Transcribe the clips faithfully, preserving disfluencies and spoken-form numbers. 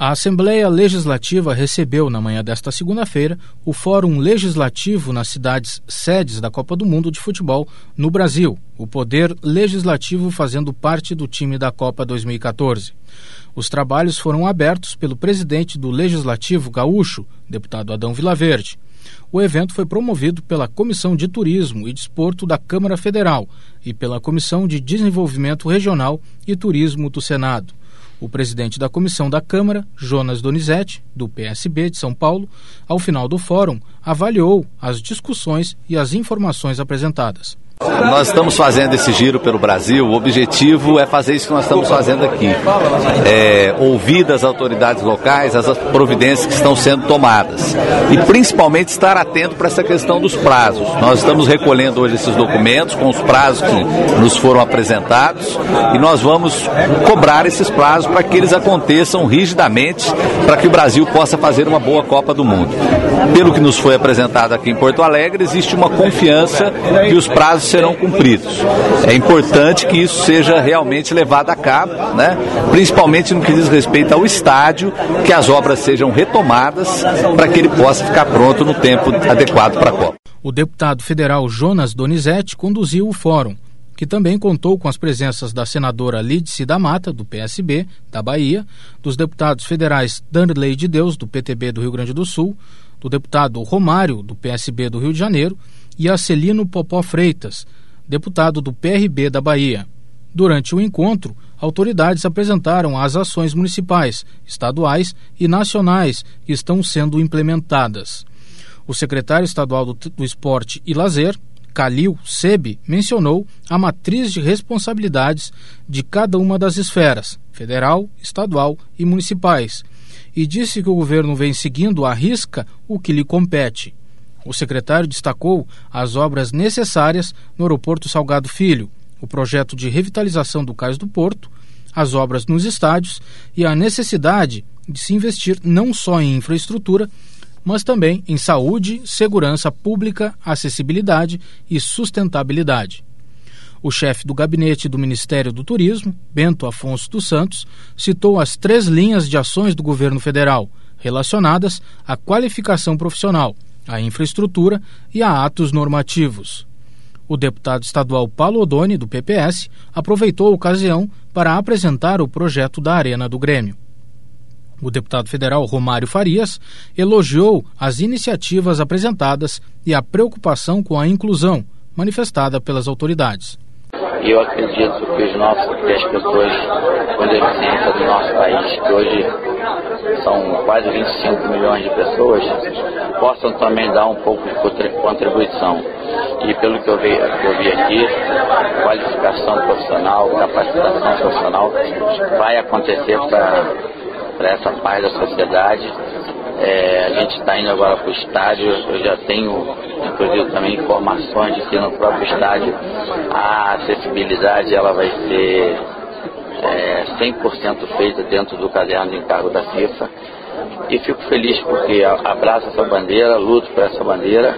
A Assembleia Legislativa recebeu, na manhã desta segunda-feira, o Fórum Legislativo nas cidades sedes da Copa do Mundo de Futebol no Brasil, o Poder Legislativo fazendo parte do time da Copa dois mil e quatorze. Os trabalhos foram abertos pelo presidente do Legislativo Gaúcho, deputado Adão Vilaverde. O evento foi promovido pela Comissão de Turismo e Desporto da Câmara Federal e pela Comissão de Desenvolvimento Regional e Turismo do Senado. O presidente da comissão da Câmara, Jonas Donizete, do P S B de São Paulo, ao final do fórum, avaliou as discussões e as informações apresentadas. Nós estamos fazendo esse giro pelo Brasil, o objetivo é fazer isso que nós estamos fazendo aqui. É, ouvir das autoridades locais as providências que estão sendo tomadas. E principalmente estar atento para essa questão dos prazos. Nós estamos recolhendo hoje esses documentos com os prazos que nos foram apresentados e nós vamos cobrar esses prazos para que eles aconteçam rigidamente, para que o Brasil possa fazer uma boa Copa do Mundo. Pelo que nos foi apresentado aqui em Porto Alegre, existe uma confiança que os prazos serão cumpridos. É importante que isso seja realmente levado a cabo, né? Principalmente no que diz respeito ao estádio, que as obras sejam retomadas para que ele possa ficar pronto no tempo adequado para a Copa. O deputado federal Jonas Donizete conduziu o fórum, que também contou com as presenças da senadora Lídice da Mata, do P S B, da Bahia, dos deputados federais Danley de Deus, do P T B do Rio Grande do Sul, do deputado Romário, do P S B do Rio de Janeiro, e Acelino Popó Freitas, deputado do P R B da Bahia. Durante o encontro, autoridades apresentaram as ações municipais, estaduais e nacionais que estão sendo implementadas. O secretário estadual do, do Esporte e Lazer, Calil Sebe, mencionou a matriz de responsabilidades de cada uma das esferas, federal, estadual e municipais, e disse que o governo vem seguindo à risca o que lhe compete. O secretário destacou as obras necessárias no aeroporto Salgado Filho, o projeto de revitalização do Cais do Porto, as obras nos estádios e a necessidade de se investir não só em infraestrutura, mas também em saúde, segurança pública, acessibilidade e sustentabilidade. O chefe do gabinete do Ministério do Turismo, Bento Afonso dos Santos, citou as três linhas de ações do governo federal relacionadas à qualificação profissional, à infraestrutura e a atos normativos. O deputado estadual Paulo Odoni, do P P S, aproveitou a ocasião para apresentar o projeto da Arena do Grêmio. O deputado federal Romário Farias elogiou as iniciativas apresentadas e a preocupação com a inclusão manifestada pelas autoridades. Eu acredito que os nossos, que as pessoas com deficiência do nosso país, que hoje são quase vinte e cinco milhões de pessoas, possam também dar um pouco de contribuição. E pelo que eu vi, que eu vi aqui, qualificação profissional, capacitação profissional vai acontecer para essa parte da sociedade. É, a gente está indo agora para o estádio, eu já tenho, inclusive, também informações de que no próprio estádio a acessibilidade ela vai ser é, cem por cento feita dentro do caderno de encargo da FIFA. E fico feliz porque abraço essa bandeira, luto por essa bandeira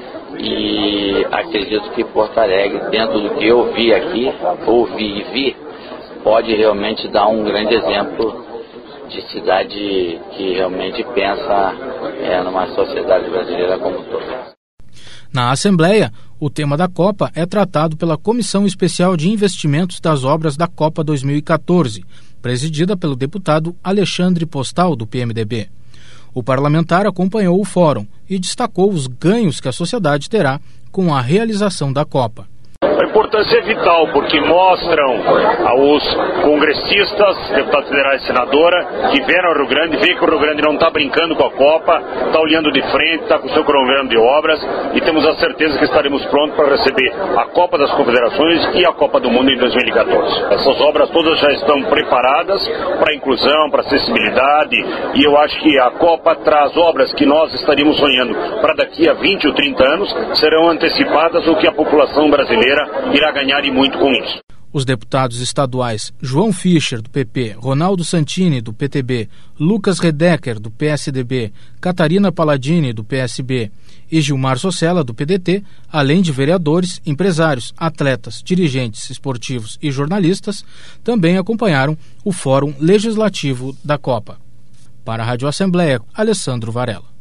e acredito que Porto Alegre, dentro do que eu vi aqui, ouvi e vi, pode realmente dar um grande exemplo de cidade que realmente pensa é, numa sociedade brasileira como um todo. Na Assembleia, o tema da Copa é tratado pela Comissão Especial de Investimentos das Obras da Copa dois mil e quatorze, presidida pelo deputado Alexandre Postal, do P M D B. O parlamentar acompanhou o fórum e destacou os ganhos que a sociedade terá com a realização da Copa. A importância é vital, porque mostram aos congressistas, deputados federais e senadora, que vieram ao Rio Grande, vê que o Rio Grande não está brincando com a Copa, está olhando de frente, está com o seu cronograma de obras, e temos a certeza que estaremos prontos para receber a Copa das Confederações e a Copa do Mundo em dois mil e quatorze. Essas obras todas já estão preparadas para a inclusão, para a acessibilidade, e eu acho que a Copa traz obras que nós estaríamos sonhando para daqui a vinte ou trinta anos, serão antecipadas, o que a população brasileira irá ganhar e muito com isso. Os deputados estaduais João Fischer, do P P, Ronaldo Santini, do P T B, Lucas Redecker, do P S D B, Catarina Palladini, do P S B e Gilmar Socella, do P D T, além de vereadores, empresários, atletas, dirigentes esportivos e jornalistas, também acompanharam o Fórum Legislativo da Copa. Para a Rádio Assembleia, Alessandro Varela.